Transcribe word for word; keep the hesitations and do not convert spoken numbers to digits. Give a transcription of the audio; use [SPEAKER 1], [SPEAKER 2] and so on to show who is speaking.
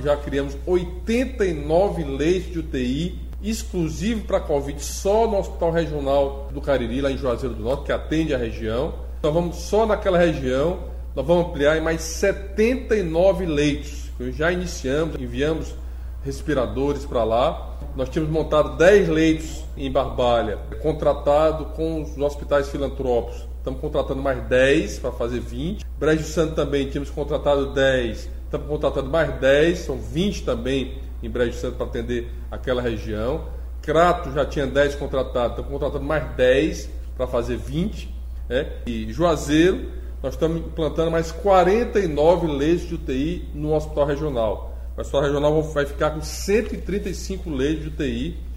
[SPEAKER 1] já criamos oitenta e nove leitos de U T I exclusivo para Covid só no Hospital Regional do Cariri, lá em Juazeiro do Norte, que atende a região. Nós vamos só naquela região, nós vamos ampliar em mais setenta e nove leitos. Já iniciamos, enviamos respiradores para lá. Nós tínhamos montado dez leitos em Barbalha, contratado com os hospitais filantrópicos. Estamos contratando mais dez para fazer vinte. Brejo Santo também tínhamos contratado dez. Estamos contratando mais dez, são vinte também em Brejo Santo para atender aquela região. Crato já tinha dez contratados, estamos contratando mais dez para fazer vinte. Né? E Juazeiro, nós estamos implantando mais quarenta e nove leitos de U T I no Hospital Regional. O Hospital Regional vai ficar com cento e trinta e cinco leitos de U T I